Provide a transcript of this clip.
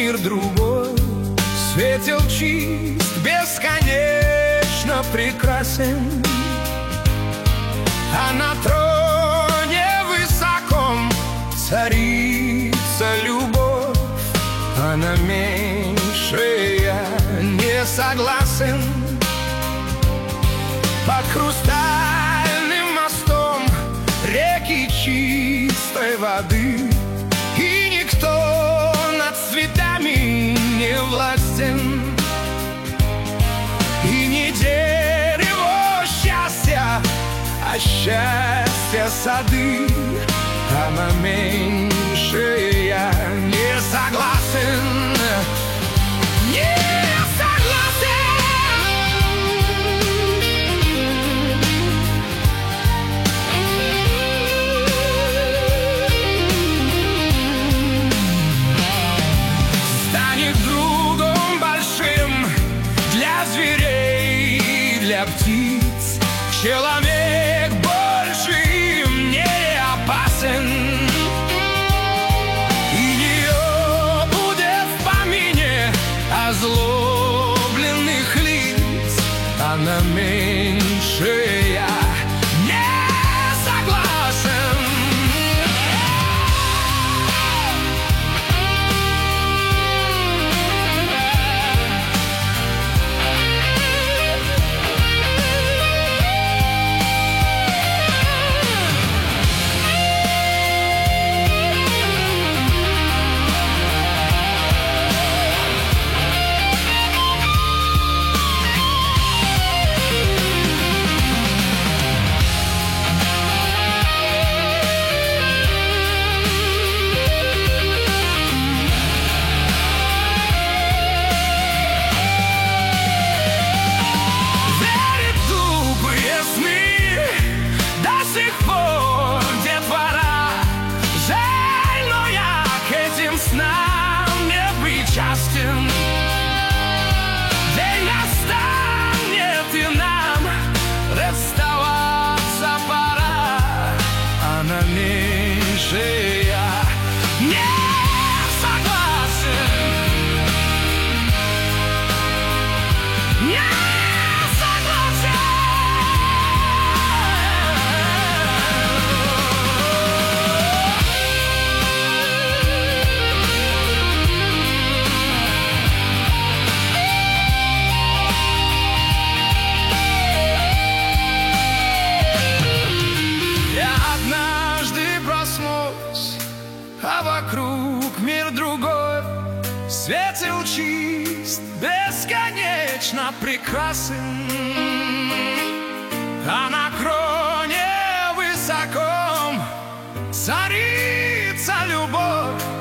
мир другой светил чист, бесконечно прекрасен. А на троне высоком царица любовь, а на меньшее я не согласен. По хрустальным мостом реки чистой воды, и никто над цветами не властен. И не дерево счастья, а счастье сады, а на меньшее я не согласен. Не птиц человек больше им не опасен. И не будет в помине озлобленных лиц, а на меньшее я не согласен. День настанет, и нам расставаться пора, а на меньшее я не согласен. Не согласен. А вокруг мир другой светил чист, бесконечно прекрасен. А на кроне высоком царица любовь,